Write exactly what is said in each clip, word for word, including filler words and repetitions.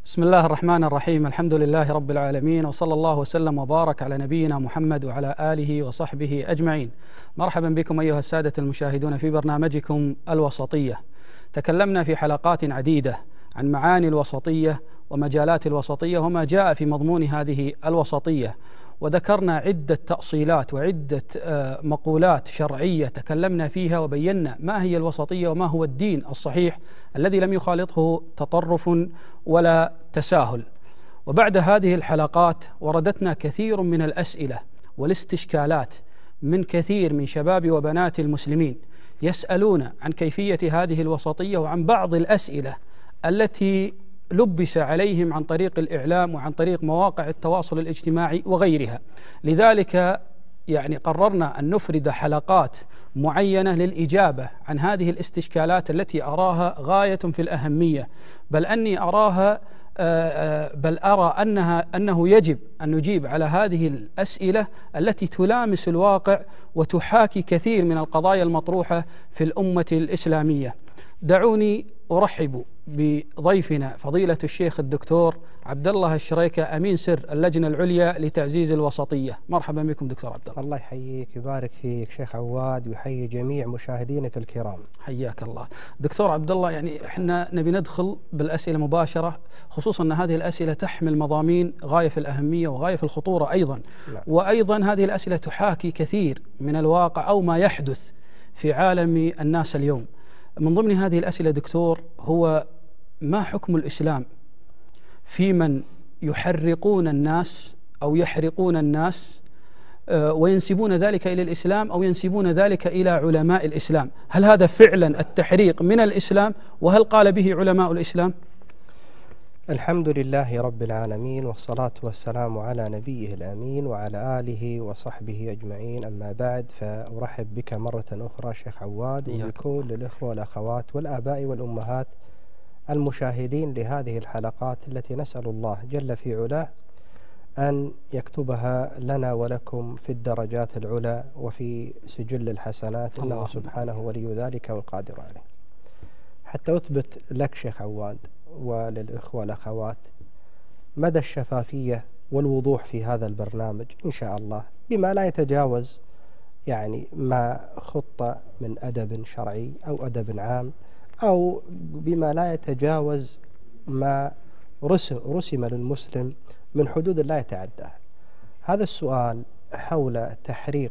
بسم الله الرحمن الرحيم. الحمد لله رب العالمين، وصلى الله وسلم وبارك على نبينا محمد وعلى آله وصحبه أجمعين. مرحبا بكم أيها السادة المشاهدون في برنامجكم الوسطية. تكلمنا في حلقات عديدة عن معاني الوسطية ومجالات الوسطية وما جاء في مضمون هذه الوسطية، وذكرنا عدة تأصيلات وعدة مقولات شرعية تكلمنا فيها وبينا ما هي الوسطية وما هو الدين الصحيح الذي لم يخالطه تطرف ولا تساهل. وبعد هذه الحلقات وردتنا كثير من الأسئلة والاستشكالات من كثير من شباب وبنات المسلمين يسألون عن كيفية هذه الوسطية وعن بعض الأسئلة التي لبس عليهم عن طريق الإعلام وعن طريق مواقع التواصل الاجتماعي وغيرها. لذلك يعني قررنا أن نفرد حلقات معينة للإجابة عن هذه الاستشكالات التي أراها غاية في الأهمية، بل أني أراها بل أرى أنها أنه يجب أن نجيب على هذه الأسئلة التي تلامس الواقع وتحاكي كثير من القضايا المطروحة في الأمة الإسلامية. دعوني أرحب بضيفنا فضيلة الشيخ الدكتور عبد الله الشريكة، أمين سر اللجنة العليا لتعزيز الوسطية. مرحبا بكم دكتور عبد الله. الله يحييك ويبارك فيك شيخ عواد، ويحيي جميع مشاهدينك الكرام. حياك الله دكتور عبد الله. يعني احنا نبي ندخل بالأسئلة مباشرة، خصوصا أن هذه الأسئلة تحمل مضامين غاية في الأهمية وغاية في الخطورة أيضا. لا. وأيضا هذه الأسئلة تحاكي كثير من الواقع أو ما يحدث في عالم الناس اليوم. من ضمن هذه الأسئلة دكتور هو ما حكم الإسلام في من يحرقون الناس أو يحرقون الناس وينسبون ذلك إلى الإسلام أو ينسبون ذلك إلى علماء الإسلام؟ هل هذا فعلا التحريق من الإسلام؟ وهل قال به علماء الإسلام؟ الحمد لله رب العالمين، والصلاة والسلام على نبيه الأمين وعلى آله وصحبه أجمعين. أما بعد، فأرحب بك مرة أخرى شيخ عواد وبكل الإخوة والأخوات والآباء والأمهات المشاهدين لهذه الحلقات التي نسأل الله جل في علاه أن يكتبها لنا ولكم في الدرجات العلى وفي سجل الحسنات، إنه سبحانه ولي ذلك والقادر عليه. حتى أثبت لك شيخ عواد وللإخوة والأخوات مدى الشفافية والوضوح في هذا البرنامج إن شاء الله، بما لا يتجاوز يعني ما خط من أدب شرعي أو أدب عام، أو بما لا يتجاوز ما رسم, رسم للمسلم من حدود لا يتعداها. هذا السؤال حول تحريق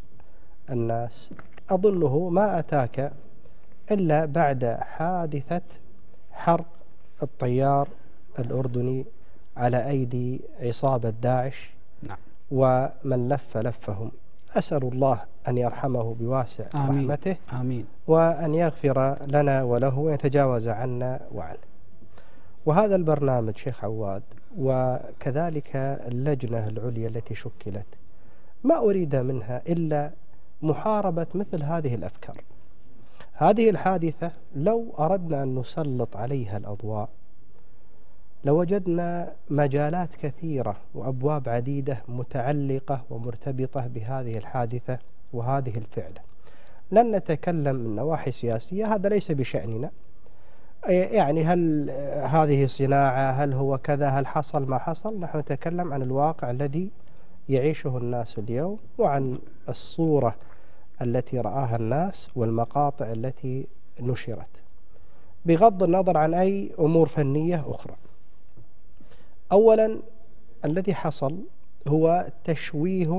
الناس أظنه ما أتاك إلا بعد حادثة حرق الطيار الأردني على أيدي عصابة داعش. نعم. ومن لف لفهم. أسأل الله أن يرحمه بواسع آمين. رحمته آمين. وأن يغفر لنا وله ويتجاوز عنا وعنه. وهذا البرنامج شيخ عواد وكذلك اللجنة العليا التي شكلت ما أريد منها إلا محاربة مثل هذه الأفكار. هذه الحادثة لو أردنا أن نسلط عليها الأضواء لوجدنا مجالات كثيرة وأبواب عديدة متعلقة ومرتبطة بهذه الحادثة وهذه الفعلة. لن نتكلم من نواحي سياسية، هذا ليس بشأننا. يعني هل هذه صناعة، هل هو كذا، هل حصل ما حصل؟ نحن نتكلم عن الواقع الذي يعيشه الناس اليوم وعن الصورة التي رآها الناس والمقاطع التي نشرت، بغض النظر عن أي أمور فنية أخرى. أولا، الذي حصل هو تشويه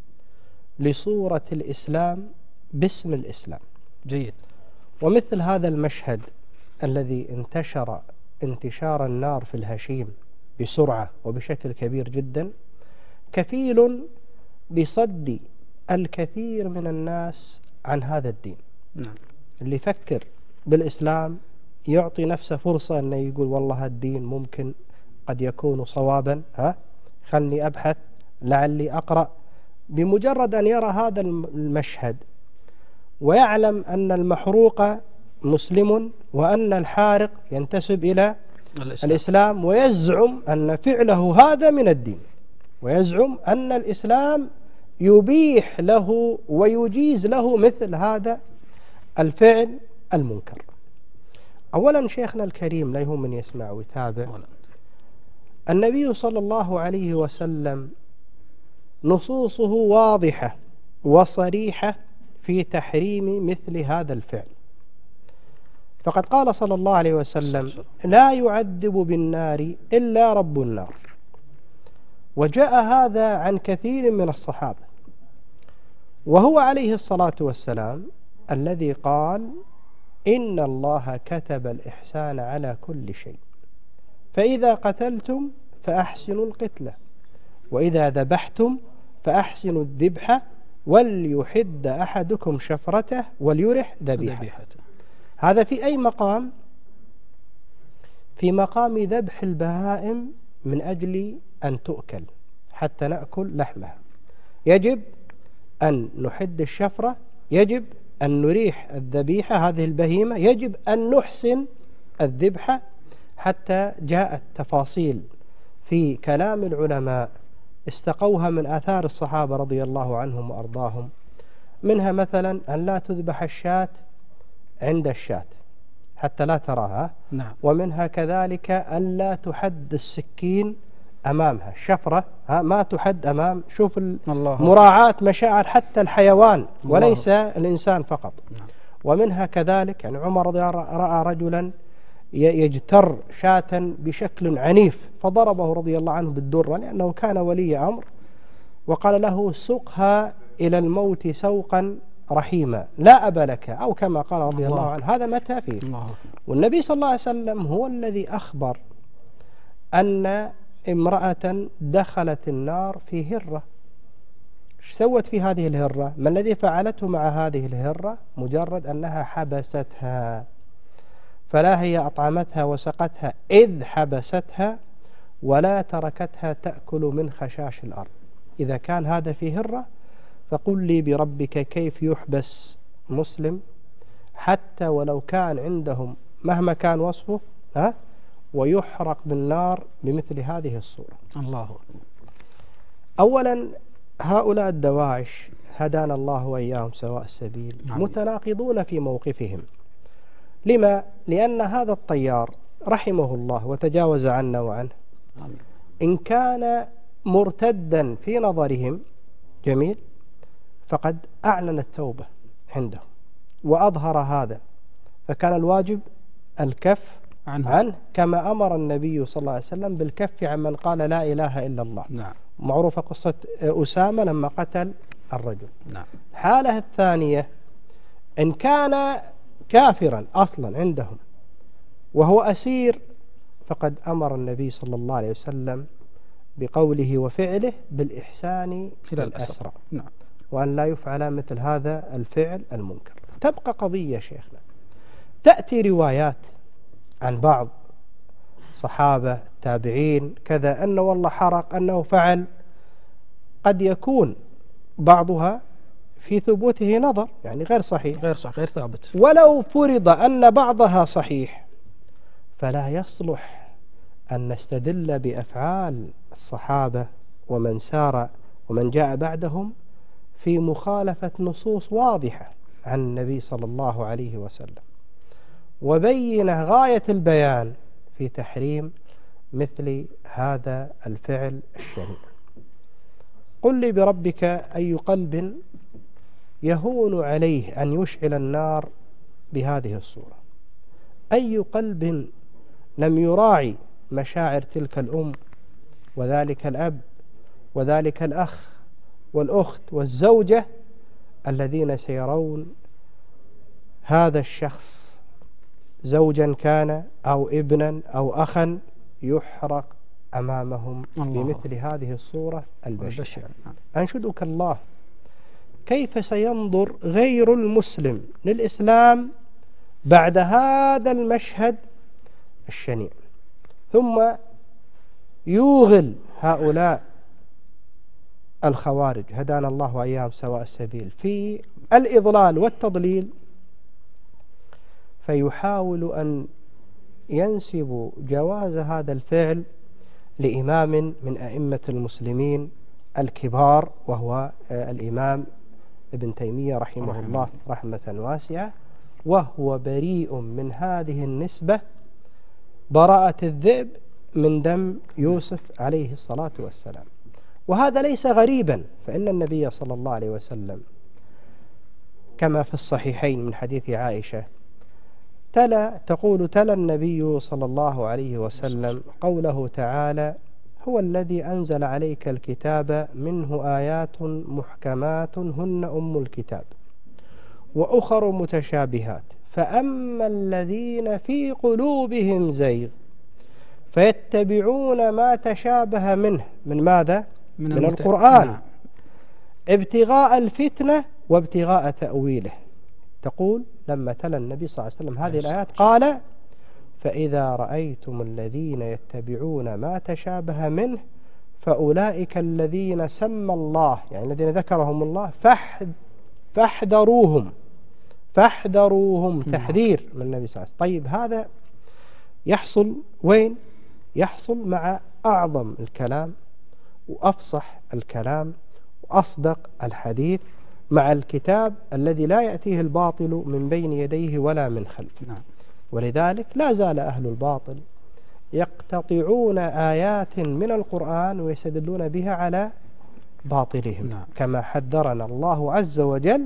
لصورة الإسلام باسم الإسلام. جيد. ومثل هذا المشهد الذي انتشر انتشار النار في الهشيم بسرعة وبشكل كبير جدا كفيل بصد الكثير من الناس عن هذا الدين. نعم. اللي يفكر بالإسلام يعطي نفسه فرصة أنه يقول والله الدين ممكن قد يكون صوابا، ها خلني أبحث لعلي أقرأ. بمجرد أن يرى هذا المشهد ويعلم أن المحروق مسلم وأن الحارق ينتسب إلى الإسلام, الإسلام ويزعم أن فعله هذا من الدين، ويزعم أن الإسلام يبيح له ويجيز له مثل هذا الفعل المنكر. أولا شيخنا الكريم لا يهم من يسمع ويتابع، النبي صلى الله عليه وسلم نصوصه واضحة وصريحة في تحريم مثل هذا الفعل، فقد قال صلى الله عليه وسلم: لا يعذب بالنار إلا رب النار. وجاء هذا عن كثير من الصحابة، وهو عليه الصلاة والسلام الذي قال: إن الله كتب الإحسان على كل شيء، فإذا قتلتم فأحسنوا القتلة، وإذا ذبحتم فأحسنوا الذبح، وليحد أحدكم شفرته وليرح ذبيحته. هذا في أي مقام؟ في مقام ذبح البهائم من أجل أن تؤكل حتى نأكل لحمها، يجب أن نحد الشفرة، يجب أن نريح الذبيحة هذه البهيمة، يجب أن نحسن الذبحة، حتى جاءت تفاصيل في كلام العلماء استقوها من آثار الصحابة رضي الله عنهم وأرضاهم، منها مثلا أن لا تذبح الشاة عند الشاة حتى لا تراها، نعم. ومنها كذلك أن لا تحد السكين أمامها، الشفرة ما تحد أمام، شوف مراعاة مشاعر حتى الحيوان وليس الإنسان فقط. نعم. ومنها كذلك يعني عمر رضي الله عنه رأى رجلا يجتر شاة بشكل عنيف فضربه رضي الله عنه بالدرة لأنه كان ولي أمر، وقال له: سقها إلى الموت سوقا رحيما لا أب لك، أو كما قال رضي الله, الله عنه. هذا متى فيه؟ الله. والنبي صلى الله عليه وسلم هو الذي أخبر أن امرأة دخلت النار في هرة. ايش سوت في هذه الهرة؟ ما الذي فعلته مع هذه الهرة؟ مجرد أنها حبستها، فلا هي أطعمتها وسقتها إذ حبستها، ولا تركتها تأكل من خشاش الأرض. إذا كان هذا في هرة فقل لي بربك كيف يحبس مسلم حتى ولو كان عندهم مهما كان وصفه ها ويحرق بالنار بمثل هذه الصورة. الله. أولا هؤلاء الدواعش هدانا الله وإياهم سواء السبيل متناقضون في موقفهم. لما؟ لأن هذا الطيار رحمه الله وتجاوز عنا وعنه إن كان مرتدا في نظرهم جميل فقد أعلن التوبة عندهم وأظهر هذا، فكان الواجب الكف عنه, عنه كما أمر النبي صلى الله عليه وسلم بالكف عن من قال لا إله إلا الله. نعم. معروفة قصة أسامة لما قتل الرجل. نعم. حالة الثانية إن كان كافرا أصلا عندهم وهو أسير فقد أمر النبي صلى الله عليه وسلم بقوله وفعله بالإحسان إلى الأسرى. نعم. وأن لا يفعل مثل هذا الفعل المنكر. تبقى قضية شيخنا، تأتي روايات عن بعض صحابة تابعين كذا أنه والله حرق أنه فعل، قد يكون بعضها في ثبوته نظر يعني غير صحيح غير صح غير ثابت. ولو فرض أن بعضها صحيح فلا يصلح أن نستدل بأفعال الصحابة ومن سار ومن جاء بعدهم في مخالفة نصوص واضحة عن النبي صلى الله عليه وسلم وبينه غاية البيان في تحريم مثل هذا الفعل الشنيع. قل لي بربك أي قلب يهون عليه أن يشعل النار بهذه الصورة؟ أي قلب لم يراعي مشاعر تلك الأم وذلك الأب وذلك الأخ والأخت والزوجة الذين سيرون هذا الشخص زوجا كان أو ابنا أو أخا يحرق أمامهم بمثل هذه الصورة البشعة. أنشدك الله، كيف سينظر غير المسلم للإسلام بعد هذا المشهد الشنيع؟ ثم يوغل هؤلاء الخوارج هدانا الله وإياهم سواء السبيل في الإضلال والتضليل، فيحاول أن ينسب جواز هذا الفعل لإمام من أئمة المسلمين الكبار وهو الإمام ابن تيمية رحمه الله رحمة واسعة، وهو بريء من هذه النسبة براءة الذئب من دم يوسف عليه الصلاة والسلام. وهذا ليس غريبا، فإن النبي صلى الله عليه وسلم كما في الصحيحين من حديث عائشة تلا تقول تلا النبي صلى الله عليه وسلم قوله تعالى: هو الذي أنزل عليك الكتاب منه آيات محكمات هن أم الكتاب وأخر متشابهات فأما الذين في قلوبهم زيغ فيتبعون ما تشابه منه من ماذا؟ من, من المت... القرآن نعم. ابتغاء الفتنة وابتغاء تأويله. تقول لما تلا النبي صلى الله عليه وسلم هذه الآيات قال: فإذا رأيتم الذين يتبعون ما تشابه منه فأولئك الذين سمى الله، يعني الذين ذكرهم الله، فاحد فاحذروهم فاحذروهم تحذير من النبي صلى الله عليه وسلم. طيب هذا يحصل وين؟ يحصل مع أعظم الكلام وأفصح الكلام وأصدق الحديث، مع الكتاب الذي لا يأتيه الباطل من بين يديه ولا من خلفه. نعم. ولذلك لا زال أهل الباطل يقتطعون آيات من القرآن ويستدلون بها على باطلهم. نعم. كما حذرنا الله عز وجل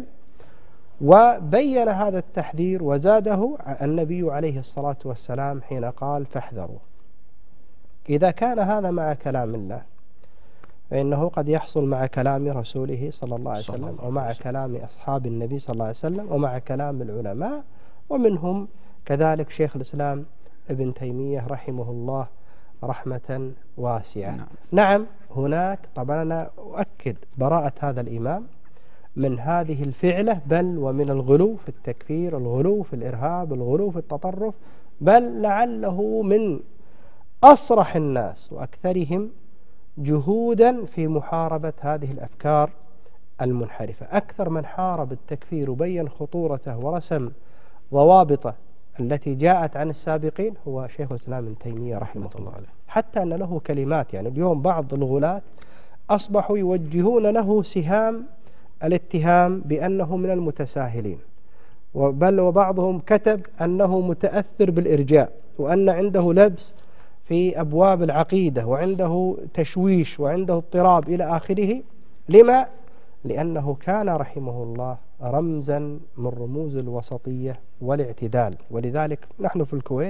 وبين هذا التحذير وزاده النبي عليه الصلاة والسلام حين قال: فاحذروا. إذا كان هذا مع كلام الله فإنه قد يحصل مع كلام رسوله صلى الله عليه وسلم ومع كلام أصحاب النبي صلى الله عليه وسلم ومع كلام العلماء، ومنهم كذلك شيخ الإسلام ابن تيمية رحمه الله رحمة واسعة. نعم, نعم هناك طبعا أنا أؤكد براءة هذا الإمام من هذه الفعلة، بل ومن الغلو في التكفير، الغلو في الإرهاب، الغلو في التطرف، بل لعله من أصرح الناس وأكثرهم جهودا في محاربة هذه الأفكار المنحرفة. أكثر من حارب التكفير وبين خطورته ورسم ضوابطه التي جاءت عن السابقين هو شيخ الإسلام ابن تيمية رحمه الله عليه، حتى أن له كلمات. يعني اليوم بعض الغلاة أصبحوا يوجهون له سهام الاتهام بأنه من المتساهلين، بل وبعضهم كتب أنه متأثر بالإرجاء، وأن عنده لبس في أبواب العقيدة وعنده تشويش وعنده اضطراب إلى آخره. لما؟ لأنه كان رحمه الله رمزا من رموز الوسطية والاعتدال. ولذلك نحن في الكويت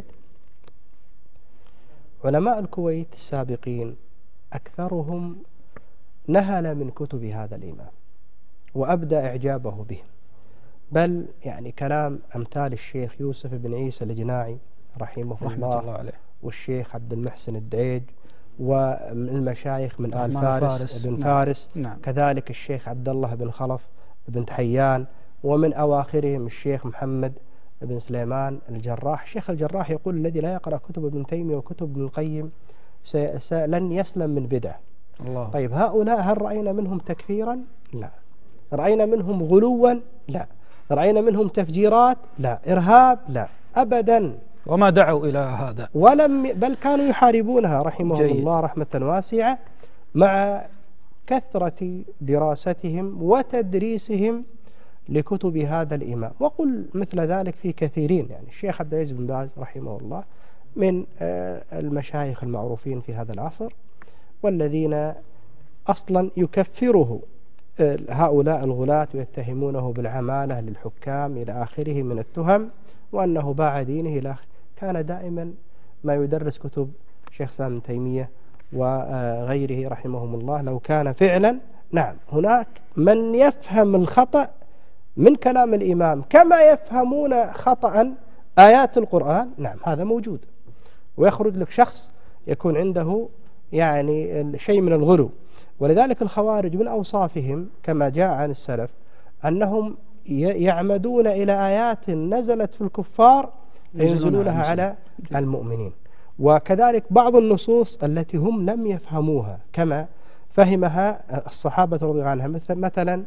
علماء الكويت السابقين أكثرهم نهل من كتب هذا الإمام وأبدى إعجابه بهم، بل يعني كلام أمثال الشيخ يوسف بن عيسى الجناعي رحمه الله, الله عليه، والشيخ عبد المحسن الدعيج، والمشايخ من آل فارس, فارس بن نعم. فارس نعم. كذلك الشيخ عبد الله بن خلف بن تحيان، ومن أواخرهم الشيخ محمد بن سليمان الجراح. الشيخ الجراح يقول: الذي لا يقرأ كتب ابن تيمية وكتب ابن القيم لن يسلم من بدعة. الله. طيب هؤلاء هل رأينا منهم تكفيرا؟ لا. رأينا منهم غلوا؟ لا. رأينا منهم تفجيرات؟ لا. إرهاب؟ لا أبدا. وما دعوا إلى هذا، ولم بل كانوا يحاربونها رحمهم جيد. الله رحمة واسعة، مع كثرة دراستهم وتدريسهم لكتب هذا الإمام. وقل مثل ذلك في كثيرين، يعني الشيخ عبد العزيز بن باز رحمه الله من المشايخ المعروفين في هذا العصر، والذين أصلا يكفره هؤلاء الغلاة ويتهمونه بالعمالة للحكام إلى آخره من التهم، وأنه باع دينه إلى آخره. كان دائما ما يدرس كتب شيخ الإسلام ابن تيمية وغيره رحمهم الله. لو كان فعلا نعم هناك من يفهم الخطأ من كلام الإمام كما يفهمون خطأ آيات القرآن، نعم هذا موجود، ويخرج لك شخص يكون عنده يعني شيء من الغلو. ولذلك الخوارج من أوصافهم كما جاء عن السلف أنهم يعمدون إلى آيات نزلت في الكفار ينزلونها على المؤمنين، وكذلك بعض النصوص التي هم لم يفهموها كما فهمها الصحابة رضي الله عنهم، مثل مثلا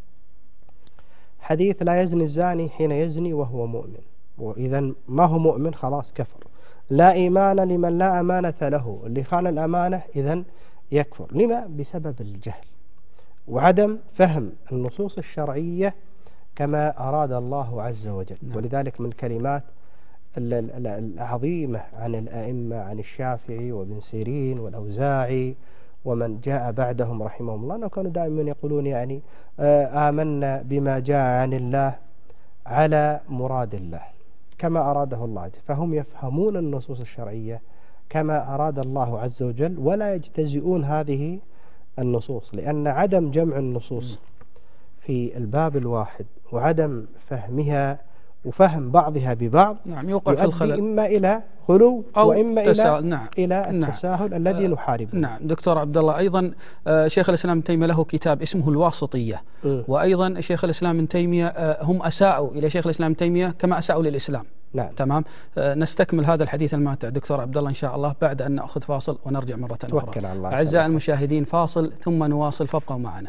حديث لا يزني الزاني حين يزني وهو مؤمن، وإذا ما هو مؤمن خلاص كفر. لا إيمان لمن لا أمانة له، اللي خان الأمانة إذا يكفر. لما؟ بسبب الجهل وعدم فهم النصوص الشرعية كما أراد الله عز وجل. نعم. ولذلك من كلمات العظيمة عن الأئمة، عن الشافعي وابن سيرين والأوزاعي ومن جاء بعدهم رحمهم الله، أنهم كانوا دائما يقولون يعني آمنا بما جاء عن الله على مراد الله كما أراده الله، فهم يفهمون النصوص الشرعية كما أراد الله عز وجل ولا يجتزئون هذه النصوص، لأن عدم جمع النصوص في الباب الواحد وعدم فهمها وفهم بعضها ببعض نعم يوقع في الخلل، إما إلى غلو وإما إلى نعم إلى التساهل نعم الذي نحاربه. نعم دكتور عبد الله، أيضا شيخ الإسلام ابن تيمية له كتاب اسمه الواسطية، م. وأيضا شيخ الإسلام ابن تيمية هم أساءوا إلى شيخ الإسلام ابن تيمية كما أساءوا للإسلام. نعم. تمام. نستكمل هذا الحديث الماتع دكتور عبد الله إن شاء الله بعد أن نأخذ فاصل ونرجع مرة أخرى. أعزائي المشاهدين فاصل ثم نواصل، فابقوا معنا.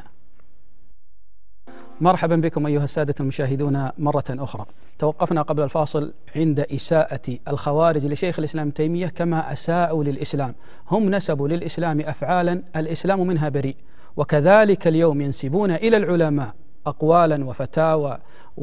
مرحبا بكم أيها السادة المشاهدون مرة أخرى. توقفنا قبل الفاصل عند إساءة الخوارج لشيخ الإسلام تيمية كما أساءوا للإسلام. هم نسبوا للإسلام أفعالا الإسلام منها بريء، وكذلك اليوم ينسبون إلى العلماء أقوالا وفتاوى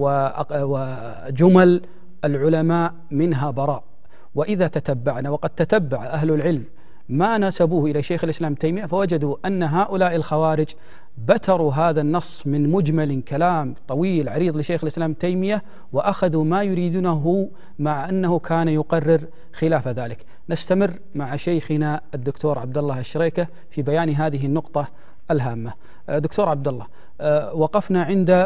وجمل العلماء منها براء. وإذا تتبعنا، وقد تتبع أهل العلم ما نسبوه إلى شيخ الإسلام تيمية، فوجدوا أن هؤلاء الخوارج بتروا هذا النص من مجمل كلام طويل عريض لشيخ الإسلام تيمية وأخذوا ما يريدونه، مع أنه كان يقرر خلاف ذلك. نستمر مع شيخنا الدكتور عبد الله الشريكة في بيان هذه النقطة الهامة. دكتور عبد الله، وقفنا عند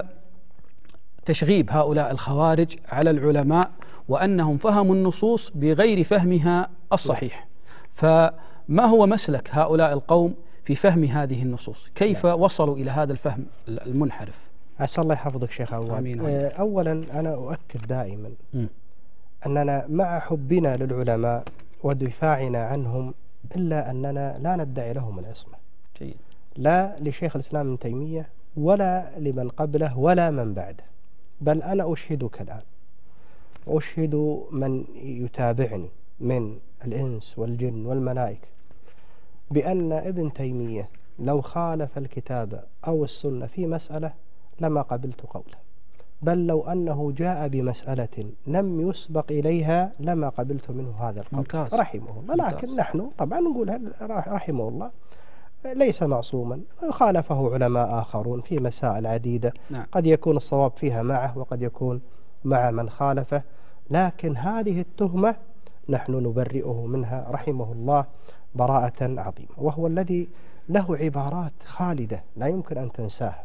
تشغيب هؤلاء الخوارج على العلماء وأنهم فهموا النصوص بغير فهمها الصحيح، فما هو مسلك هؤلاء القوم في فهم هذه النصوص؟ كيف نعم. وصلوا إلى هذا الفهم المنحرف؟ عسى الله يحفظك شيخ عواد. أولا أنا أؤكد دائما م. أننا مع حبنا للعلماء ودفاعنا عنهم إلا أننا لا ندعي لهم العصمة، جيد. لا لشيخ الإسلام ابن تيمية ولا لمن قبله ولا من بعده، بل أنا أشهدك الآن وأشهد من يتابعني من الإنس والجن والملائكة بأن ابن تيمية لو خالف الكتاب أو السنة في مسألة لما قبلت قوله، بل لو أنه جاء بمسألة لم يسبق إليها لما قبلت منه هذا القول. ممتاز. رحمه الله. لكن ممتاز. نحن طبعا نقول رحمه الله ليس معصوما، خالفه علماء آخرون في مسائل عديدة. نعم. قد يكون الصواب فيها معه وقد يكون مع من خالفه، لكن هذه التهمة نحن نبرئه منها رحمه الله براءة عظيمة، وهو الذي له عبارات خالدة لا يمكن أن تنساها.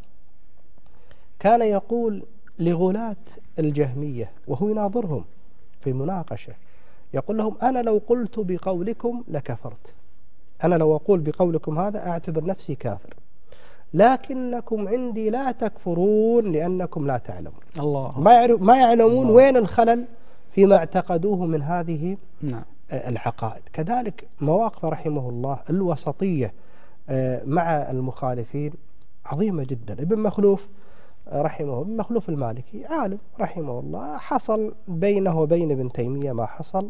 كان يقول لغلاة الجهمية وهو يناظرهم في مناقشة، يقول لهم أنا لو قلت بقولكم لكفرت، أنا لو أقول بقولكم هذا أعتبر نفسي كافر، لكنكم عندي لا تكفرون لأنكم لا تعلمون. الله. ما ما يعلمون الله. وين الخلل فيما اعتقدوه من هذه نعم. العقائد. كذلك مواقف رحمه الله الوسطية مع المخالفين عظيمة جدا. ابن مخلوف رحمه ابن مخلوف المالكي عالم رحمه الله، حصل بينه وبين ابن تيمية ما حصل،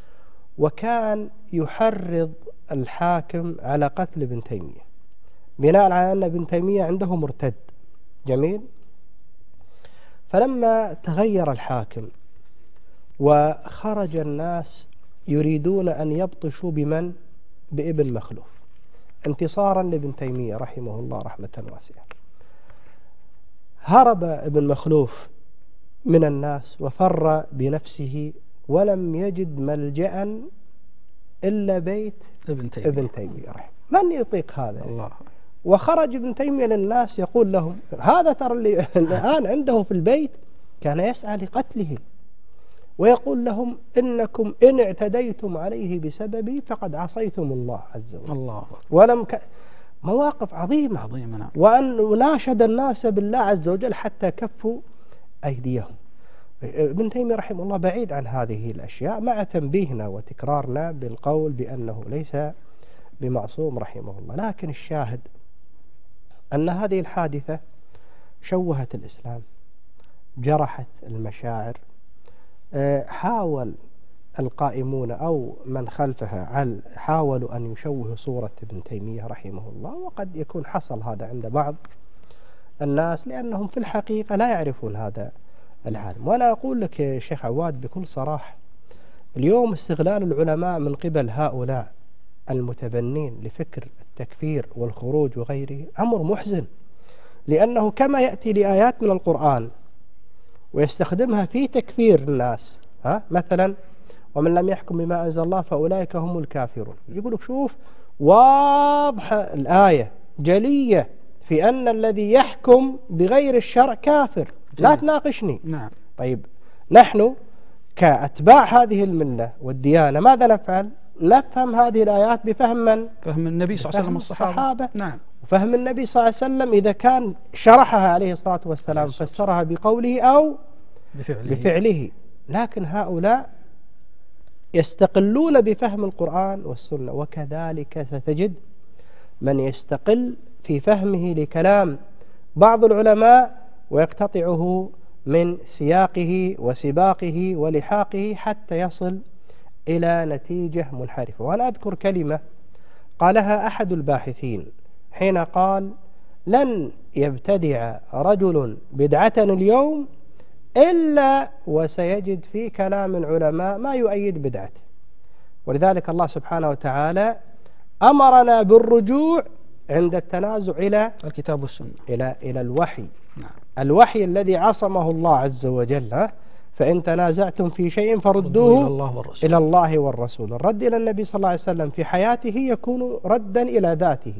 وكان يحرض الحاكم على قتل ابن تيمية بناء على أن ابن تيمية عنده مرتد. جميل. فلما تغير الحاكم وخرج الناس يريدون أن يبطشوا بمن؟ بابن مخلوف، انتصارا لابن تيمية رحمه الله رحمة واسعة. هرب ابن مخلوف من الناس وفر بنفسه ولم يجد ملجأ إلا بيت ابن تيمية, ابن تيمية رحمه. من يطيق هذا؟ الله. وخرج ابن تيمية للناس يقول لهم هذا ترى اللي الآن عنده في البيت كان يسعى لقتله، ويقول لهم إنكم إن اعتديتم عليه بسببي فقد عصيتم الله عز وجل. الله. ولم ك... مواقف عظيمة عظيمة نعم. وأن ناشد الناس بالله عز وجل حتى كفوا أيديهم. ابن تيمية رحمه الله بعيد عن هذه الأشياء، مع تنبيهنا وتكرارنا بالقول بأنه ليس بمعصوم رحمه الله. لكن الشاهد أن هذه الحادثة شوهت الإسلام، جرحت المشاعر. حاول القائمون أو من خلفها حاولوا أن يشوهوا صورة ابن تيمية رحمه الله، وقد يكون حصل هذا عند بعض الناس لأنهم في الحقيقة لا يعرفون هذا العالم. وأنا أقول لك يا شيخ عواد بكل صراحة اليوم استغلال العلماء من قبل هؤلاء المتبنين لفكر التكفير والخروج وغيره أمر محزن، لأنه كما يأتي لآيات من القرآن ويستخدمها في تكفير الناس، ها مثلا ومن لم يحكم بما أنزل الله فأولئك هم الكافرون. يقول لك شوف واضحة الآية جلية في أن الذي يحكم بغير الشرع كافر، لا تناقشني. نعم. طيب نحن كأتباع هذه الملة والديانة ماذا نفعل؟ نفهم هذه الآيات بفهم من؟ فهم النبي صلى الله عليه وسلم والصحابة. نعم. وفهم النبي صلى الله عليه وسلم إذا كان شرحها عليه الصلاة والسلام فسرها بقوله أو بفعله. بفعله. لكن هؤلاء يستقلون بفهم القرآن والسنة، وكذلك ستجد من يستقل في فهمه لكلام بعض العلماء ويقتطعه من سياقه وسباقه ولحاقه حتى يصل إلى نتيجة منحرفة. وأنا أذكر كلمة قالها أحد الباحثين حين قال: لن يبتدع رجل بدعة اليوم إلا وسيجد في كلام العلماء ما يؤيد بدعته. ولذلك الله سبحانه وتعالى أمرنا بالرجوع عند التنازع إلى الكتاب والسنة، إلى إلى الوحي. نعم. الوحي الذي عصمه الله عز وجل، فإن تنازعتم في شيء فردوه إلى الله والرسول. إلى الله والرسول. الرد إلى النبي صلى الله عليه وسلم في حياته يكون ردا إلى ذاته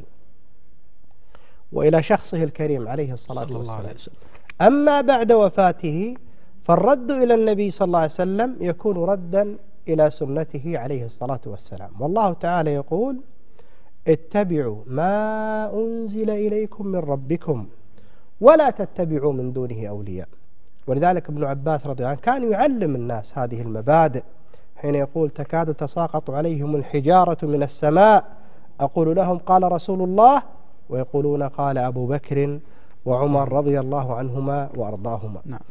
وإلى شخصه الكريم عليه الصلاة صلى الله عليه والسلام. وسلم. أما بعد وفاته فالرد إلى النبي صلى الله عليه وسلم يكون ردا إلى سنته عليه الصلاة والسلام. والله تعالى يقول: اتبعوا ما أنزل إليكم من ربكم ولا تتبعوا من دونه أولياء. ولذلك ابن عباس رضي الله عنه كان يعلم الناس هذه المبادئ حين يقول: تكاد تساقط عليهم الحجارة من السماء أقول لهم قال رسول الله، ويقولون قال أبو بكر وعمر رضي الله عنهما وأرضاهما. نعم.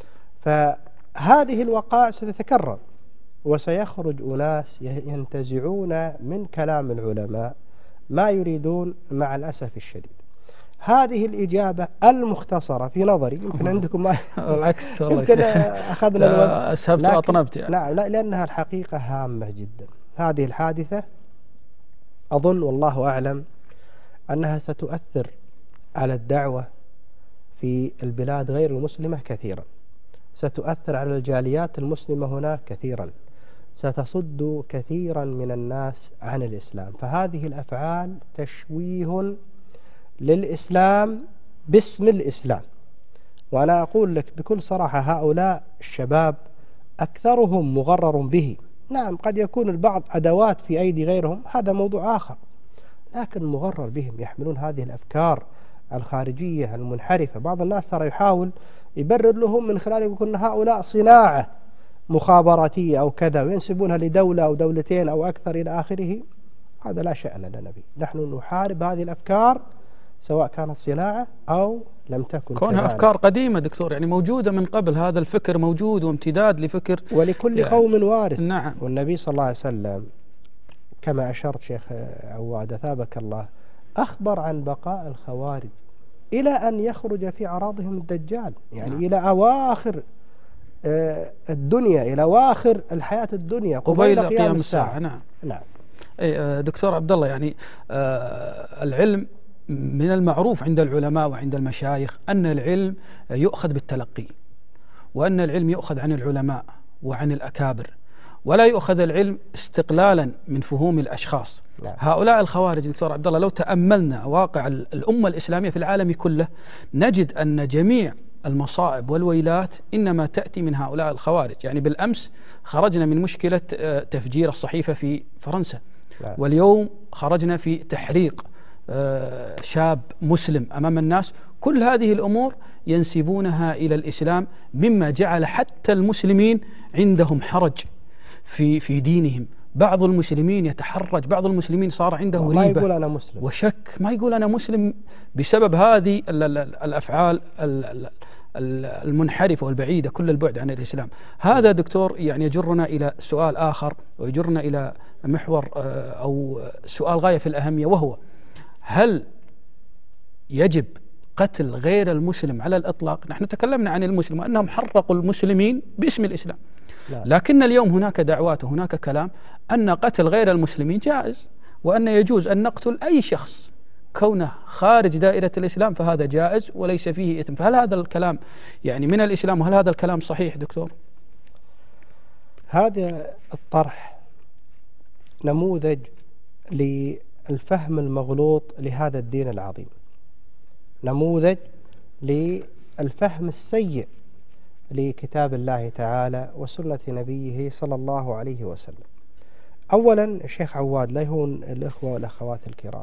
فهذه الوقائع ستتكرر وسيخرج أناس ينتزعون من كلام العلماء ما يريدون مع الأسف الشديد. هذه الإجابة المختصرة في نظري، يمكن عندكم ما العكس والله يمكن أخذنا الوقت أسهبت وأطنبت يعني. نعم، لا، لأنها الحقيقة هامة جدا. هذه الحادثة أظن والله أعلم أنها ستؤثر على الدعوة في البلاد غير المسلمة كثيرا، ستؤثر على الجاليات المسلمة هناك كثيرا، ستصد كثيرا من الناس عن الإسلام. فهذه الأفعال تشويه للإسلام باسم الإسلام. وأنا أقول لك بكل صراحة هؤلاء الشباب أكثرهم مغرر به. نعم، قد يكون البعض أدوات في أيدي غيرهم، هذا موضوع آخر، لكن مغرر بهم، يحملون هذه الأفكار الخارجية المنحرفة. بعض الناس ترى يحاول يبرر لهم من خلال يقول أن هؤلاء صناعة مخابراتية أو كذا، وينسبونها لدولة أو دولتين أو أكثر إلى آخره. هذا لا شأن لنا به. نحن نحارب هذه الأفكار سواء كانت صناعة أو لم تكن كونها كذلك. أفكار قديمة دكتور، يعني موجودة من قبل، هذا الفكر موجود وامتداد لفكر ولكل يعني قوم وارث. نعم. والنبي صلى الله عليه وسلم كما أشرت شيخ عواد أثابك الله أخبر عن بقاء الخوارج إلى أن يخرج في أعراضهم الدجال، يعني نعم. إلى أواخر الدنيا، إلى أواخر الحياة الدنيا قبيل قيام الساعة. نعم. نعم. دكتور عبد الله، يعني العلم من المعروف عند العلماء وعند المشايخ أن العلم يؤخذ بالتلقي، وأن العلم يؤخذ عن العلماء وعن الأكابر، ولا يؤخذ العلم استقلالا من فهوم الأشخاص. لا. هؤلاء الخوارج دكتور عبد الله لو تأملنا واقع الأمة الإسلامية في العالم كله نجد أن جميع المصائب والويلات إنما تأتي من هؤلاء الخوارج. يعني بالأمس خرجنا من مشكلة تفجير الصحيفة في فرنسا، لا. واليوم خرجنا في تحريق شاب مسلم أمام الناس. كل هذه الأمور ينسبونها إلى الإسلام، مما جعل حتى المسلمين عندهم حرج في في دينهم. بعض المسلمين يتحرج، بعض المسلمين صار عنده ريبة ما يقول أنا مسلم وشك، ما يقول أنا مسلم بسبب هذه الأفعال المنحرفة والبعيدة كل البعد عن الإسلام. هذا دكتور يعني يجرنا إلى سؤال آخر، ويجرنا إلى محور أو سؤال غاية في الأهمية، وهو: هل يجب قتل غير المسلم على الإطلاق. نحن تكلمنا عن المسلم وأنهم حرقوا المسلمين باسم الإسلام، لا. لكن اليوم هناك دعوات وهناك كلام أن قتل غير المسلمين جائز، وأن يجوز أن نقتل أي شخص كونه خارج دائرة الإسلام فهذا جائز وليس فيه إثم. فهل هذا الكلام يعني من الإسلام، وهل هذا الكلام صحيح دكتور؟ هذا الطرح نموذج للفهم المغلوط لهذا الدين العظيم، نموذج للفهم السيء لكتاب الله تعالى وسنة نبيه صلى الله عليه وسلم. أولا الشيخ عواد لا يهون الإخوة والأخوات الكرام،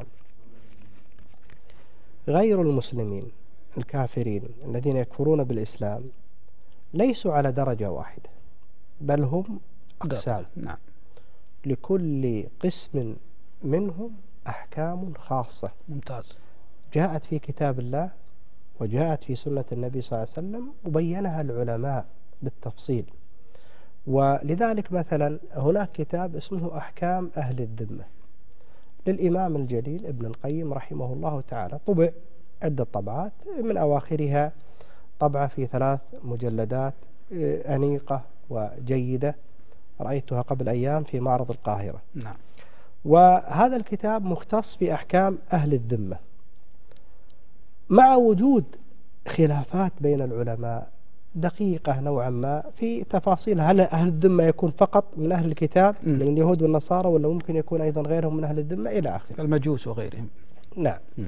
غير المسلمين الكافرين الذين يكفرون بالإسلام ليسوا على درجة واحدة، بل هم أقسام، نعم. لكل قسم منهم أحكام خاصة ممتاز جاءت في كتاب الله وجاءت في سنة النبي صلى الله عليه وسلم وبينها العلماء بالتفصيل. ولذلك مثلا هناك كتاب اسمه أحكام أهل الذمة للإمام الجليل ابن القيم رحمه الله تعالى، طبع عدة طبعات، من أواخرها طبعة في ثلاث مجلدات أنيقة وجيدة رأيتها قبل أيام في معرض القاهرة. نعم. وهذا الكتاب مختص في أحكام أهل الذمة، مع وجود خلافات بين العلماء دقيقة نوعا ما في تفاصيل، هل أهل الذمة يكون فقط من أهل الكتاب م. من اليهود والنصارى، ولا ممكن يكون أيضا غيرهم من أهل الذمة إلى آخره، المجوس وغيرهم. نعم. م.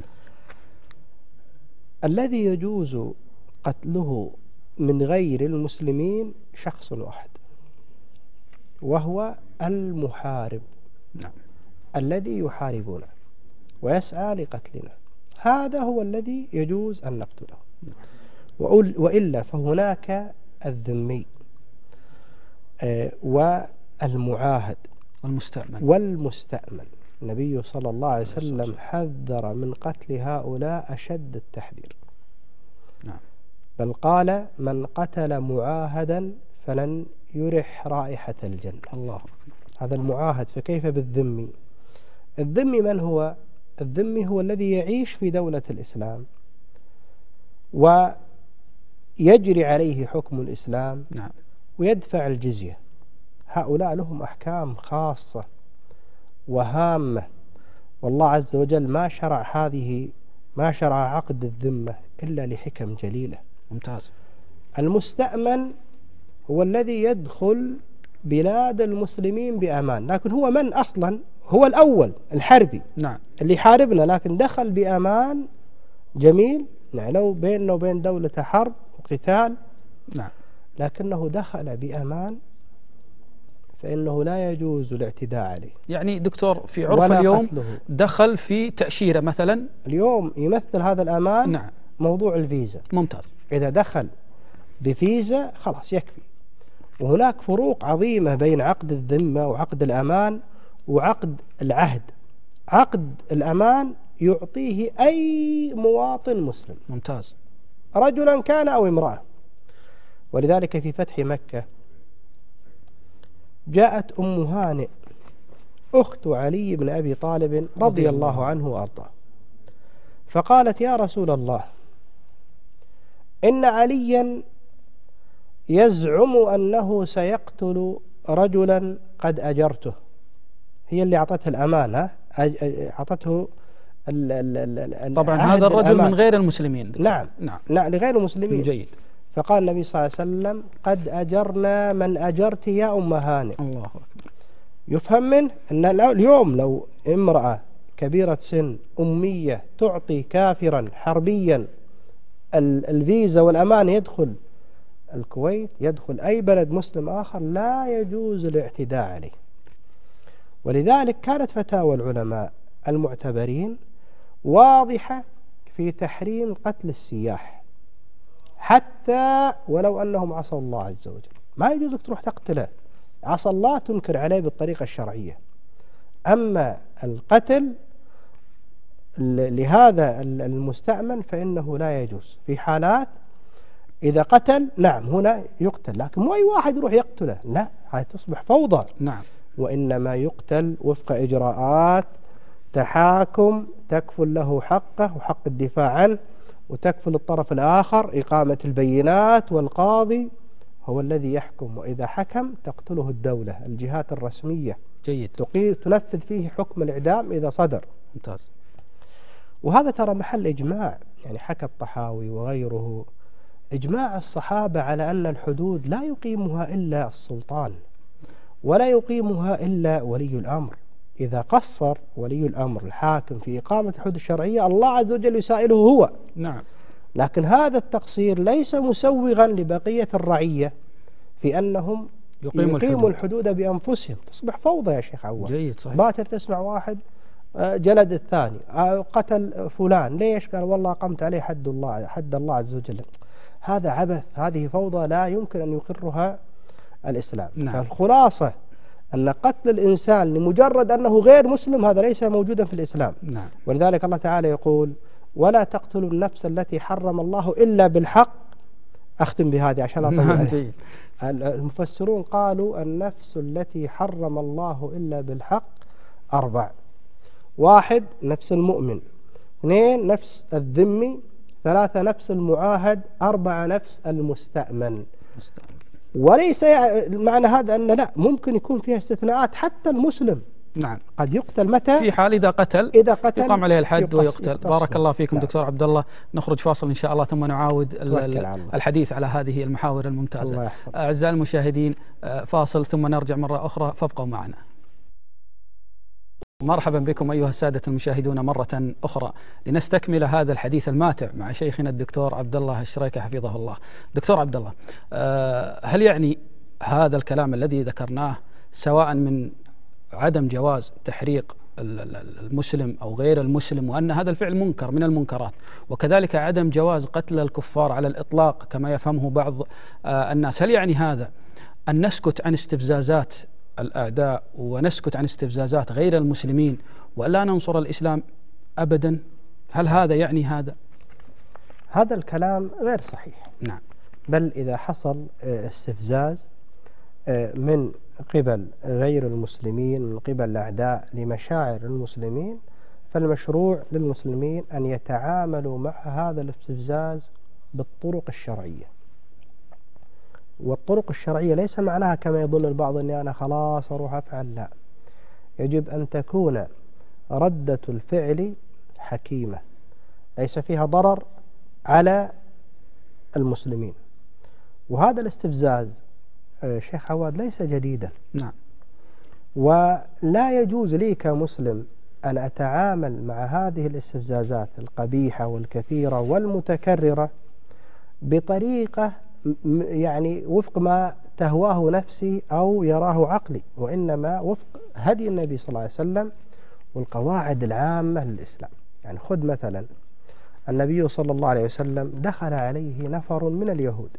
الذي يجوز قتله من غير المسلمين شخص واحد، وهو المحارب، نعم. الذي يحاربنا ويسعى لقتلنا، هذا هو الذي يجوز أن نقتله. وإلا فهناك الذمي والمعاهد والمستأمن والمستأمن. النبي صلى الله عليه وسلم حذر من قتل هؤلاء أشد التحذير، نعم. بل قال من قتل معاهدا فلن يرح رائحة الجنة. الله. هذا المعاهد، فكيف بالذمي؟ الذمي من هو؟ الذمي هو الذي يعيش في دولة الإسلام ويجري عليه حكم الإسلام، نعم. ويدفع الجزية. هؤلاء لهم أحكام خاصة وهامة، والله عز وجل ما شرع هذه ما شرع عقد الذمة إلا لحكم جليلة. ممتاز. المستأمن هو الذي يدخل بلاد المسلمين بأمان، لكن هو من أصلا؟ هو الأول الحربي، نعم. اللي حاربنا لكن دخل بأمان جميل، يعني لو بيننا وبين دولة حرب وقتال، نعم. لكنه دخل بأمان، فإنه لا يجوز الاعتداء عليه. يعني دكتور في عرف اليوم قتله. دخل في تأشيرة مثلا، اليوم يمثل هذا الأمان، نعم. موضوع الفيزا. ممتاز. إذا دخل بفيزا خلاص يكفي. وهناك فروق عظيمة بين عقد الذمة وعقد الأمان وعقد العهد. عقد الأمان يعطيه أي مواطن مسلم، ممتاز، رجلا كان أو امرأة. ولذلك في فتح مكة جاءت أم هانئ أخت علي بن أبي طالب رضي الله عنه وأرضاه، فقالت يا رسول الله إن عليا يزعم أنه سيقتل رجلا قد أجرته. هي اللي أعطته الأمانة، أعطته ال ال ال طبعا هذا الرجل الأمان. من غير المسلمين. نعم. نعم. نعم لغير المسلمين. جيد. فقال النبي صلى الله عليه وسلم قد أجرنا من أجرت يا أم هانئ. الله أكبر. يفهم منه أن اليوم لو امرأة كبيرة سن أمية تعطي كافرا حربيا الفيزا والأمان يدخل الكويت، يدخل أي بلد مسلم آخر، لا يجوز الاعتداء عليه. ولذلك كانت فتاوى العلماء المعتبرين واضحة في تحريم قتل السياح، حتى ولو أنهم عصوا الله عز وجل. ما يجوزك تروح تقتله، عصى الله تنكر عليه بالطريقة الشرعية. أما القتل لهذا المستأمن فإنه لا يجوز. في حالات إذا قتل نعم هنا يقتل، لكن مو أي واحد يروح يقتله، لا، هذه تصبح فوضى. نعم. وإنما يقتل وفق إجراءات تحاكم تكفل له حقه وحق الدفاع عنه، وتكفل الطرف الآخر إقامة البينات، والقاضي هو الذي يحكم، وإذا حكم تقتله الدولة، الجهات الرسمية جيد. تنفذ فيه حكم الإعدام إذا صدر. ممتاز. وهذا ترى محل إجماع، يعني حكى الطحاوي وغيره إجماع الصحابة على أن الحدود لا يقيمها إلا السلطان ولا يقيمها إلا ولي الأمر. إذا قصر ولي الأمر الحاكم في إقامة الحدود الشرعية الله عز وجل يسائله هو. نعم. لكن هذا التقصير ليس مسوغا لبقية الرعية في أنهم يقيموا, يقيموا الحدود. الحدود بأنفسهم، تصبح فوضى يا شيخ عواد. جيد صحيح. باكر تسمع واحد جلد الثاني، قتل فلان، ليش؟ قال والله قمت عليه حد الله حد الله عز وجل. هذا عبث، هذه فوضى لا يمكن أن يقرها الإسلام. نعم. فالخلاصة أن قتل الإنسان لمجرد أنه غير مسلم هذا ليس موجودا في الإسلام. نعم. ولذلك الله تعالى يقول ولا تقتلوا النفس التي حرم الله إلا بالحق. أختم بهذه عشان أطول عليه. المفسرون قالوا النفس التي حرم الله إلا بالحق أربع: واحد نفس المؤمن، اثنين نفس الذمي، ثلاثة نفس المعاهد، أربعة نفس المستأمن. مستأمن. وليس يعني معنى هذا أن لا، ممكن يكون فيها استثناءات، حتى المسلم نعم قد يقتل متى؟ في حال إذا قتل إذا قتل يقام عليه الحد ويقتل. يقتص. بارك الله فيكم. نعم. دكتور عبد الله، نخرج فاصل إن شاء الله ثم نعاود الحديث على هذه المحاور الممتازة. أعزائي المشاهدين، فاصل ثم نرجع مرة أخرى، فابقوا معنا. مرحبا بكم أيها السادة المشاهدون مرة أخرى لنستكمل هذا الحديث الماتع مع شيخنا الدكتور عبد الله الشريكة حفظه الله. دكتور عبد الله، هل يعني هذا الكلام الذي ذكرناه سواء من عدم جواز تحريق المسلم أو غير المسلم، وأن هذا الفعل منكر من المنكرات، وكذلك عدم جواز قتل الكفار على الإطلاق كما يفهمه بعض الناس، هل يعني هذا أن نسكت عن استفزازات الأعداء ونسكت عن استفزازات غير المسلمين ولا ننصر الإسلام أبدا؟ هل هذا يعني هذا؟ هذا الكلام غير صحيح. نعم. بل إذا حصل استفزاز من قبل غير المسلمين، من قبل الأعداء لمشاعر المسلمين، فالمشروع للمسلمين أن يتعاملوا مع هذا الاستفزاز بالطرق الشرعية. والطرق الشرعية ليس معناها كما يظن البعض أني أنا خلاص أروح أفعل، لا، يجب أن تكون ردة الفعل حكيمة ليس فيها ضرر على المسلمين. وهذا الاستفزاز شيخ عواد ليس جديدا. نعم. ولا يجوز لي كمسلم أن أتعامل مع هذه الاستفزازات القبيحة والكثيرة والمتكررة بطريقة يعني وفق ما تهواه نفسي أو يراه عقلي، وإنما وفق هدي النبي صلى الله عليه وسلم والقواعد العامة للإسلام. يعني خذ مثلا النبي صلى الله عليه وسلم دخل عليه نفر من اليهود،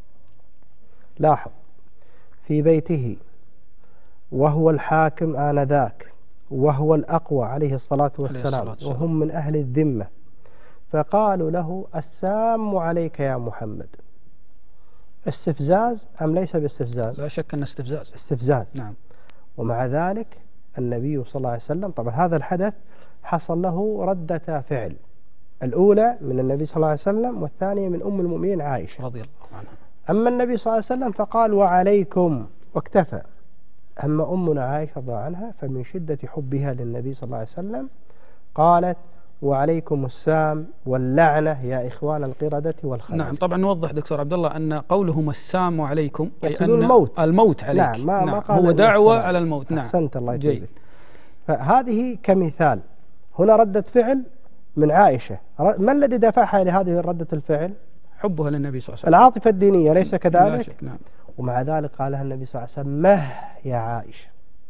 لاحظ، في بيته وهو الحاكم آنذاك وهو الأقوى عليه الصلاة والسلام، وهم من أهل الذمة، فقالوا له السام عليك يا محمد. استفزاز أم ليس باستفزاز؟ لا شك أن استفزاز. استفزاز. نعم. ومع ذلك النبي صلى الله عليه وسلم، طبعا هذا الحدث حصل له ردة فعل، الأولى من النبي صلى الله عليه وسلم والثانية من أم المؤمنين عائشة رضي الله عنها. أما النبي صلى الله عليه وسلم فقال وعليكم واكتفى. أما أمنا عائشة رضي الله عنها فمن شدة حبها للنبي صلى الله عليه وسلم قالت وعليكم السام واللعنة يا إخوان القردة والخنازير. نعم. طبعا نوضح دكتور عبد الله أن قولهم السام عليكم أي أن الموت. الموت عليك. نعم. ما نعم. ما قال هو دعوة على الموت. نعم. أحسنت الله يجزيك. فهذه كمثال. هنا ردة فعل من عائشة، ما الذي دفعها لهذه ردة الفعل؟ حبها للنبي صلى الله عليه وسلم، العاطفة الدينية، ليس كذلك؟ لا شك. نعم. ومع ذلك قالها النبي صلى الله عليه وسلم مه يا عائشة.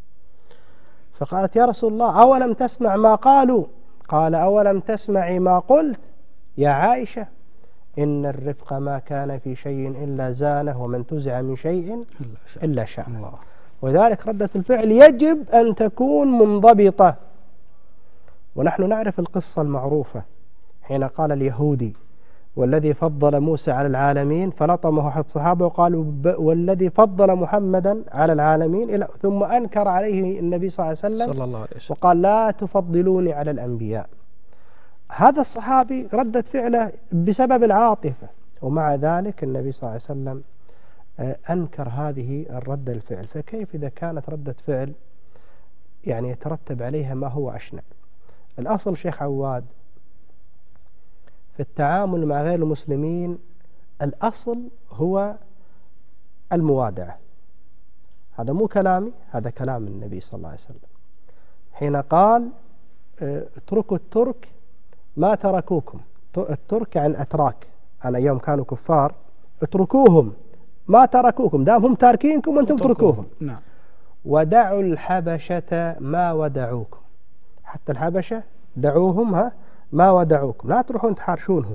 فقالت يا رسول الله أولم تسمع ما قالوا؟ قال أولم تسمعي ما قلت يا عائشة؟ إن الرفق ما كان في شيء إلا زانه ومن تزع من شيء إلا شاء الله. وذلك ردة الفعل يجب أن تكون منضبطة. ونحن نعرف القصة المعروفة حين قال اليهودي والذي فضل موسى على العالمين، فلطمه أحد الصحابة وقالوا والذي فضل محمدا على العالمين، إلى ثم أنكر عليه النبي صلى الله عليه وسلم صلى الله عليه وسلم وقال لا تفضلوني على الأنبياء. هذا الصحابي ردة فعله بسبب العاطفة، ومع ذلك النبي صلى الله عليه وسلم أنكر هذه الردة الفعل. فكيف إذا كانت ردة فعل يعني يترتب عليها ما هو أشنع؟ الأصل شيخ عواد في التعامل مع غير المسلمين، الأصل هو الموادعة. هذا مو كلامي، هذا كلام النبي صلى الله عليه وسلم حين قال اتركوا الترك ما تركوكم. الترك عن أتراك، عن أيام كانوا كفار، اتركوهم ما تركوكم، دام هم تاركينكم وانتم تركوهم. نعم. ودعوا الحبشة ما ودعوكم، حتى الحبشة دعوهم ها ما ودعوكم، لا تروحون تحارشونهم،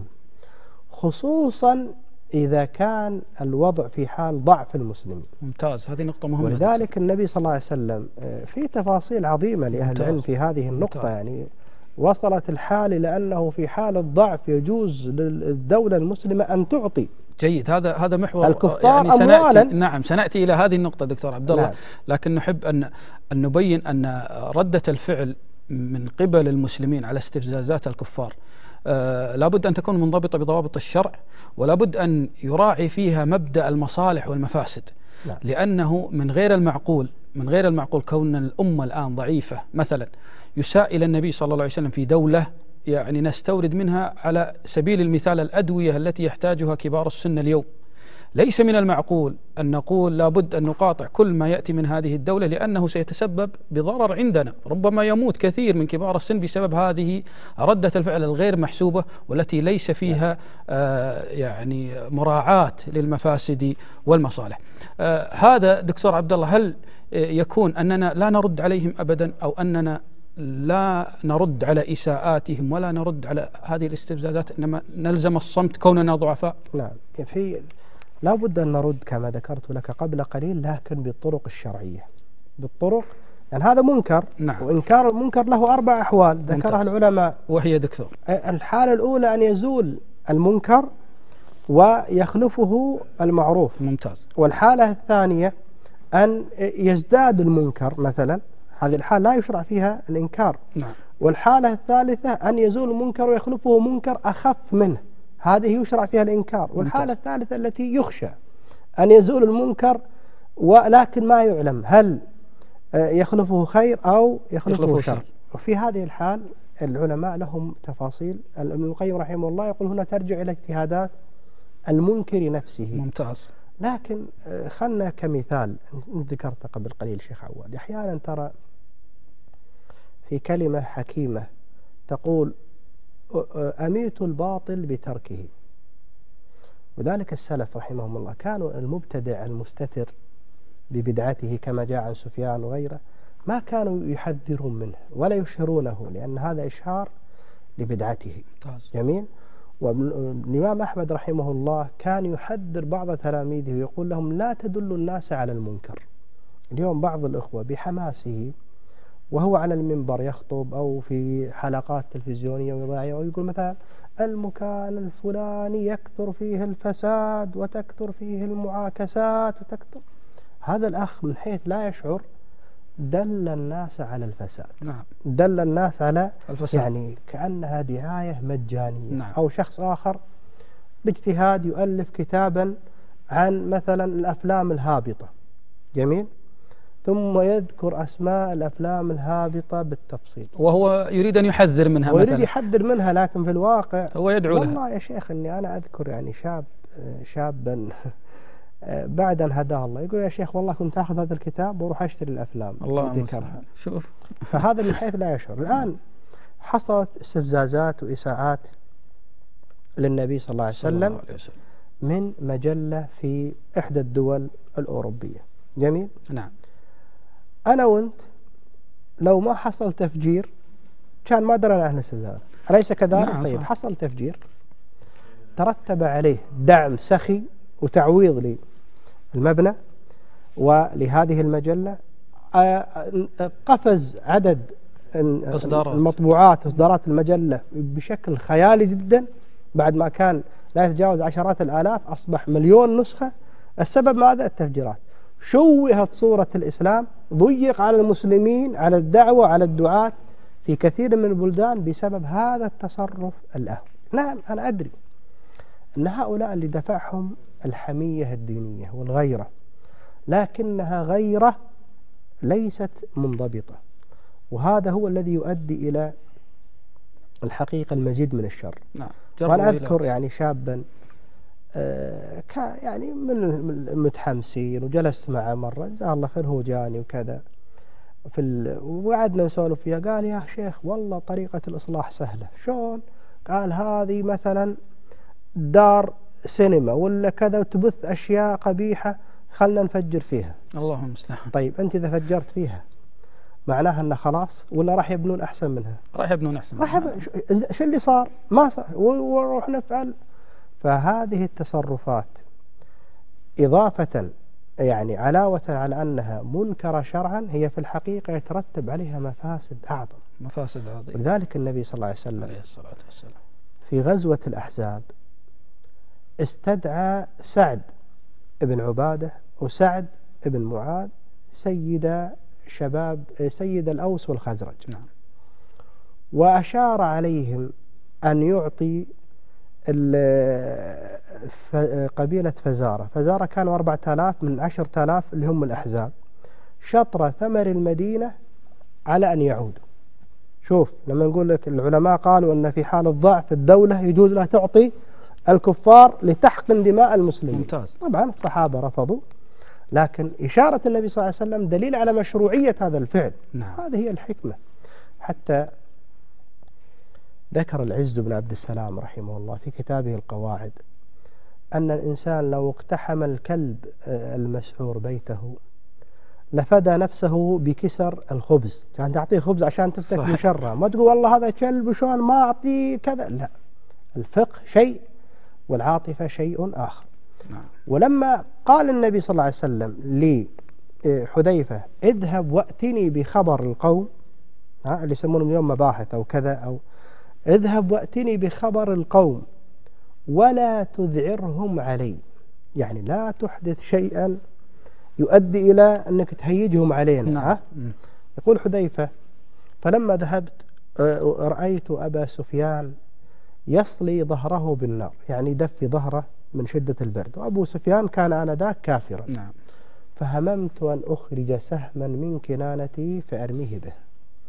خصوصا إذا كان الوضع في حال ضعف المسلمين. ممتاز، هذه نقطة مهمة. ولذلك النبي صلى الله عليه وسلم في تفاصيل عظيمة لأهل العلم في هذه النقطة. ممتاز. يعني وصلت الحال إلى أنه في حال الضعف يجوز للدولة المسلمة أن تعطي. جيد، هذا هذا محور الكفار يعني سنأتي. أموالا. نعم، سنأتي إلى هذه النقطة دكتور عبد الله. نعم. لكن نحب أن أن نبين أن ردة الفعل من قبل المسلمين على استفزازات الكفار آه لابد أن تكون منضبطة بضوابط الشرع، ولابد أن يراعي فيها مبدأ المصالح والمفاسد. نعم. لأنه من غير المعقول من غير المعقول كون الأمة الآن ضعيفة مثلا يساء إلى النبي صلى الله عليه وسلم في دولة يعني نستورد منها على سبيل المثال الأدوية التي يحتاجها كبار السن اليوم. ليس من المعقول أن نقول لابد أن نقاطع كل ما يأتي من هذه الدولة، لأنه سيتسبب بضرر عندنا، ربما يموت كثير من كبار السن بسبب هذه ردة الفعل الغير محسوبة والتي ليس فيها آه يعني مراعاة للمفاسد والمصالح. آه هذا دكتور عبد الله، هل يكون أننا لا نرد عليهم أبدا، أو أننا لا نرد على إساءاتهم ولا نرد على هذه الاستفزازات، إنما نلزم الصمت كوننا ضعفاء؟ نعم، في لا بد أن نرد كما ذكرت لك قبل قليل، لكن بالطرق الشرعية، بالطرق يعني هذا منكر. نعم. وإنكار المنكر له أربع أحوال ذكرها العلماء. وهي دكتور؟ الحالة الأولى أن يزول المنكر ويخلفه المعروف. ممتاز. والحالة الثانية أن يزداد المنكر مثلا، هذه الحالة لا يشرع فيها الإنكار. نعم. والحالة الثالثة أن يزول المنكر ويخلفه منكر أخف منه، هذه يشرع فيها الإنكار. والحالة ممتاز. الثالثة التي يخشى أن يزول المنكر ولكن ما يعلم هل يخلفه خير أو يخلفه, يخلفه شر. وفي هذه الحال العلماء لهم تفاصيل. ابن القيم رحمه الله يقول هنا ترجع إلى اجتهادات المنكر نفسه. ممتاز. لكن خلنا كمثال ذكرت قبل قليل شيخ عواد، أحيانا ترى في كلمة حكيمة تقول أميت الباطل بتركه. وذلك السلف رحمهم الله كانوا المبتدع المستتر ببدعته كما جاء عن سفيان وغيره ما كانوا يحذرون منه ولا يشهرونه، لأن هذا إشهار لبدعته. جميل. والإمام أحمد رحمه الله كان يحذر بعض تلاميذه ويقول لهم لا تدلوا الناس على المنكر. اليوم بعض الإخوة بحماسه وهو على المنبر يخطب أو في حلقات تلفزيونية ويضاعية ويقول مثلا المكان الفلاني يكثر فيه الفساد وتكثر فيه المعاكسات وتكثر، هذا الأخ من حيث لا يشعر دل الناس على الفساد. نعم. دل الناس على الفساد. يعني كأنها دعاية مجانية. نعم. أو شخص آخر باجتهاد يؤلف كتابا عن مثلا الأفلام الهابطة. جميل. ثم يذكر أسماء الأفلام الهابطة بالتفصيل وهو يريد أن يحذر منها. ويريد مثلا يحذر منها، لكن في الواقع هو يدعو والله لها. يا شيخ إني أنا أذكر يعني شاب شابا بعد أن هداه الله يقول يا شيخ والله كنت أخذ هذا الكتاب وأروح أشتري الأفلام الله ذكرها. شوف فهذا من حيث لا يشعر. الآن حصلت استفزازات وإساءات للنبي صلى الله عليه وسلم من مجلة في إحدى الدول الأوروبية. جميل. نعم. أنا وأنت لو ما حصل تفجير كان ما درنا عن الاستفزازات، أليس كذلك؟ نعم. طيب حصل تفجير ترتب عليه دعم سخي وتعويض للمبنى ولهذه المجلة، قفز عدد المطبوعات وإصدارات المجلة بشكل خيالي جدا، بعد ما كان لا يتجاوز عشرات الآلاف أصبح مليون نسخة. السبب ماذا؟ التفجيرات. شوهت صورة الإسلام، ضيق على المسلمين، على الدعوة، على الدعاة في كثير من البلدان بسبب هذا التصرف الأهوي. نعم أنا أدري أن هؤلاء اللي دفعهم الحمية الدينية والغيرة، لكنها غيرة ليست منضبطة، وهذا هو الذي يؤدي إلى الحقيقة المزيد من الشر. نعم. وأنا أذكر يعني شابا آه كان يعني من المتحمسين، وجلست معه مرة جزاه الله خير، هو جاني وكذا في ال... وقعدنا نسولف فيها. قال يا شيخ والله طريقة الإصلاح سهلة. شلون؟ قال هذه مثلا دار سينما ولا كذا وتبث أشياء قبيحة، خلنا نفجر فيها. اللهم المستعان. طيب أنت إذا فجرت فيها معناها أنه خلاص ولا راح يبنون أحسن منها؟ راح يبنون أحسن راح يبنون. شو اللي صار؟ ما صار، ونروح نفعل. فهذه التصرفات إضافة يعني علاوة على أنها منكرة شرعا، هي في الحقيقة يترتب عليها مفاسد أعظم. مفاسد عظيمة. ولذلك النبي صلى الله عليه وسلم عليه الصلاة والسلام في غزوة الأحزاب استدعى سعد بن عبادة وسعد بن معاذ سيد شباب سيد الأوس والخزرج. نعم. وأشار عليهم أن يعطي قبيلة فزارة. فزارة كانوا أربعة آلاف من عشرة آلاف اللي هم الأحزاب، شطر ثمر المدينة على أن يعودوا. شوف لما نقول لك العلماء قالوا أن في حال الضعف الدولة يجوز لها تعطي الكفار لتحقن دماء المسلمين. ممتاز. طبعا الصحابة رفضوا، لكن إشارة النبي صلى الله عليه وسلم دليل على مشروعية هذا الفعل. نعم. هذه هي الحكمة. حتى ذكر العز بن عبد السلام رحمه الله في كتابه القواعد أن الإنسان لو اقتحم الكلب المسحور بيته لفدى نفسه بكسر الخبز. يعني تعطيه خبز عشان تفتك شره، ما تقول والله هذا كلب وشون ما أعطيه كذا. لا، الفقه شيء والعاطفة شيء آخر. نعم. ولما قال النبي صلى الله عليه وسلم لحذيفة اذهب وأتني بخبر القوم، ها اللي يسمونهم اليوم مباحث أو كذا، أو اذهب وأتني بخبر القوم ولا تذعرهم علي، يعني لا تحدث شيئا يؤدي إلى أنك تهيجهم علينا. نعم. ها؟ يقول حذيفة فلما ذهبت رأيت أبا سفيان يصلي ظهره بالنار، يعني يدفي ظهره من شدة البرد، وأبو سفيان كان آنذاك كافرا. نعم. فهممت أن أخرج سهما من كنانتي فأرميه به،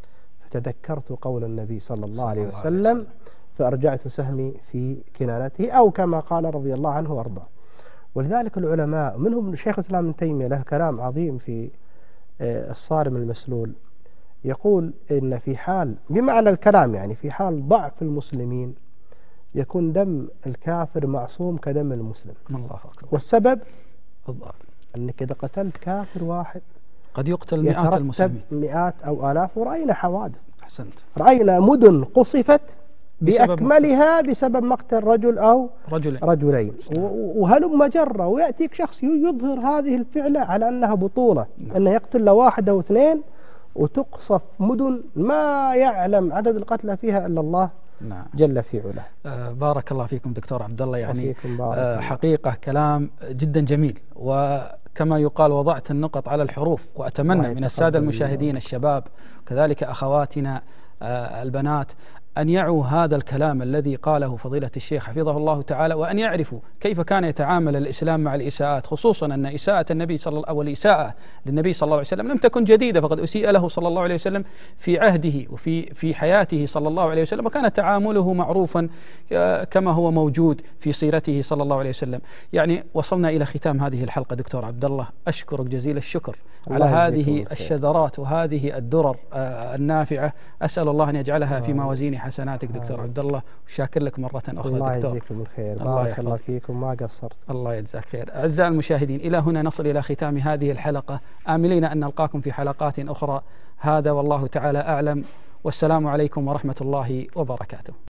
فتذكرت قول النبي صلى الله عليه وسلم فأرجعت سهمي في كنانته، أو كما قال رضي الله عنه وأرضاه. ولذلك العلماء منهم شيخ الإسلام ابن تيمية له كلام عظيم في الصارم المسلول، يقول إن في حال بمعنى الكلام يعني في حال ضعف المسلمين يكون دم الكافر معصوم كدم المسلم. الله أكبر. والسبب الضعف، أنك إذا قتلت كافر واحد قد يقتل مئات المسلمين، مئات أو آلاف. ورأينا حوادث، أحسنت، رأينا مدن قصفت بسبب بأكملها بسبب مقتل رجل أو رجلين, رجلين. وهلم جرة ويأتيك شخص يظهر هذه الفعلة على أنها بطولة. نعم. أنه يقتل له واحد أو اثنين وتقصف مدن ما يعلم عدد القتلى فيها إلا الله. نعم. جل في علاه. آه بارك الله فيكم دكتور عبد الله، يعني آه حقيقة كلام جدا جميل، وكما يقال وضعت النقط على الحروف. وأتمنى من السادة المشاهدين الشباب كذلك أخواتنا آه البنات أن يعوا هذا الكلام الذي قاله فضيلة الشيخ حفظه الله تعالى، وأن يعرفوا كيف كان يتعامل الإسلام مع الإساءات، خصوصا أن إساءة النبي صلى الله أو الإساءة للنبي صلى الله عليه وسلم لم تكن جديدة، فقد أسيء له صلى الله عليه وسلم في عهده وفي في حياته صلى الله عليه وسلم، وكان تعامله معروفا كما هو موجود في سيرته صلى الله عليه وسلم. يعني وصلنا إلى ختام هذه الحلقة دكتور عبد الله، أشكرك جزيل الشكر على هذه الشذرات وهذه الدرر النافعة. أسأل الله أن يجعلها في موازين حسناتك دكتور عبد الله، وشاكر لك مرة أخرى الله دكتور. الله يجزيكم الخير، بارك الله فيكم، ما قصرت. الله يجزاك خير. أعزائي المشاهدين، إلى هنا نصل إلى ختام هذه الحلقة، آملين أن نلقاكم في حلقات أخرى. هذا والله تعالى أعلم، والسلام عليكم ورحمة الله وبركاته.